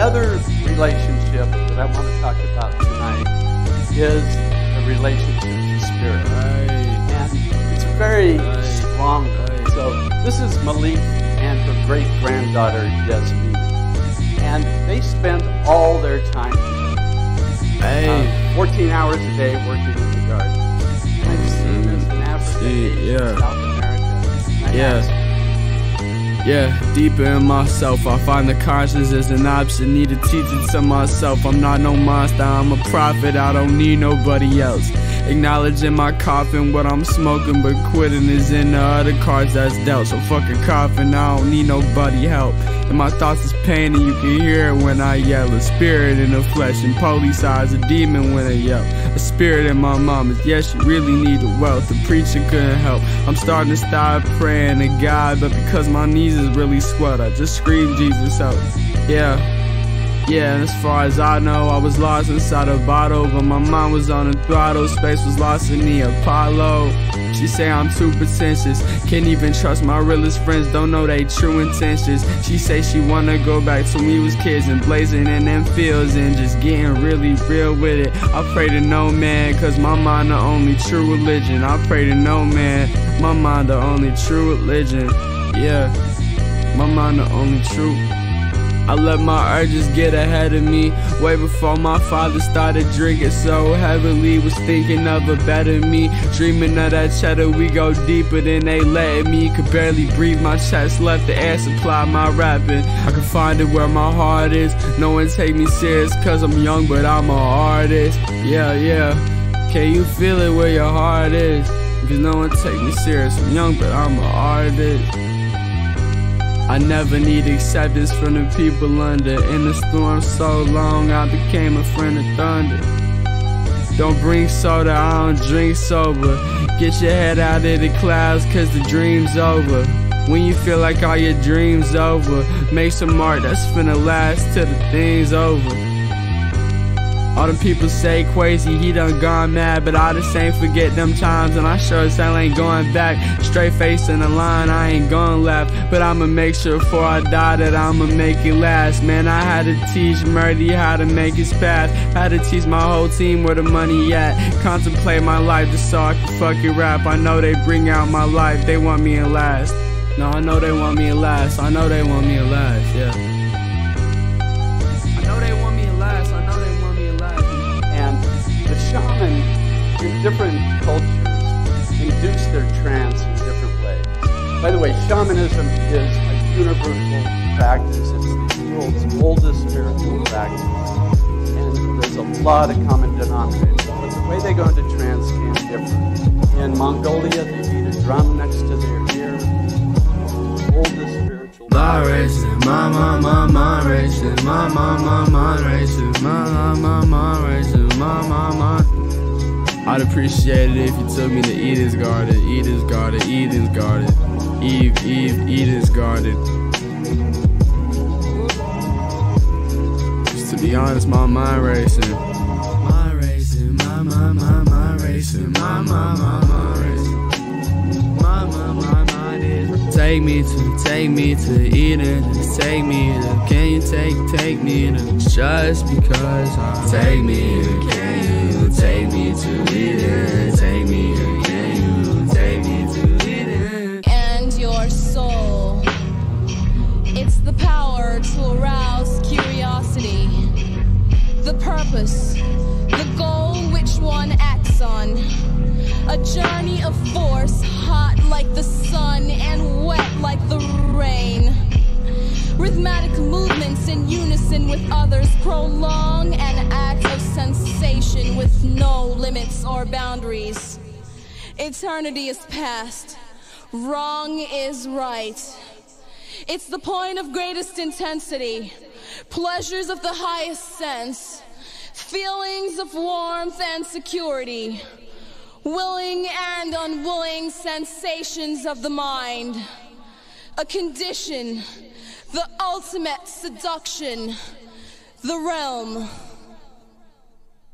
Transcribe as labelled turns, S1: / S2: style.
S1: other relationship that I want to talk about tonight is the relationship to spirit. And it's a very strong one. So this is Malik and her great-granddaughter, Yasmin. And they spend all their time together. 14 hours a day working in the garden. And I've seen this in Africa, Asia, South America.
S2: Yeah, deeper in myself, I find the conscience as an option. Need to teach it to myself. I'm not no monster, I'm a prophet. I don't need nobody else. Acknowledging my coffin, what I'm smoking, but quitting is in the other cards that's dealt. So fuck a coffin, I don't need nobody help. And my thoughts is pain, and you can hear it when I yell. A spirit in the flesh, and police eyes, a demon when I yell. A spirit in my mom is, yes, you really need the wealth. The preacher couldn't help. I'm starting to start praying to God, but because my knees is really swelled, I just scream Jesus out. Yeah, and as far as I know, I was lost inside a bottle, but my mind was on the throttle. Space was lost in the Apollo. She say I'm too pretentious, can't even trust my realest friends, don't know they true intentions. She say she wanna go back to when we was kids and blazing in them fields and just getting really real with it. I pray to no man, cause my mind the only true religion. I pray to no man, my mind the only true religion. Yeah, my mind the only true. I let my urges get ahead of me way before my father started drinking so heavily. Was thinking of a better me, dreaming of that cheddar. We go deeper than they let me. Could barely breathe, my chest left the air supply my rapping. I can find it where my heart is. No one take me serious cause I'm young but I'm an artist. Yeah, can you feel it where your heart is? Cause no one take me serious, I'm young but I'm an artist. I never need acceptance from the people under. In the storm so long, I became a friend of thunder. Don't bring soda, I don't drink sober. Get your head out of the clouds, cause the dream's over. When you feel like all your dreams over, make some art that's finna last till the thing's over. All them people say crazy, he done gone mad, but I just ain't forget them times, and I sure as hell ain't going back. Straight face in the line, I ain't gonna laugh, but I'ma make sure before I die that I'ma make it last. Man, I had to teach Murdy how to make his path. Had to teach my whole team where the money at. Contemplate my life just so I can fucking rap. I know they bring out my life, they want me in last. No, I know they want me in last, I know they want me in last, yeah.
S1: Shaman in different cultures induce their trance in different ways. By the way, shamanism is a universal practice. It's the world's oldest spiritual practice. And there's a lot of common denominators. But the way they go into trance can differ. In Mongolia, they beat a drum next to their ear. Oldest spiritual practice.
S2: My racing, my racing, my racing, my. I'd appreciate it if you took me to Eden's Garden, Eden's Garden, Eden's Garden, Eden's Garden. Just to be honest, my mind racing. My racing, my racing, my racing. My mind is. Take me to Eden, just take me to. Can you take me to? Just because I take me to. Can you take me to Eden? Take me to. Can you take me to Eden?
S3: And your soul. It's the power to arouse curiosity, the purpose, the goal which one acts on. A journey of force, hot like the sun and wet like the rain. Rhythmic movements in unison with others prolong an act of sensation with no limits or boundaries. Eternity is past, wrong is right. It's the point of greatest intensity, pleasures of the highest sense, feelings of warmth and security, willing and unwilling sensations of the mind, a condition, the ultimate seduction, the realm.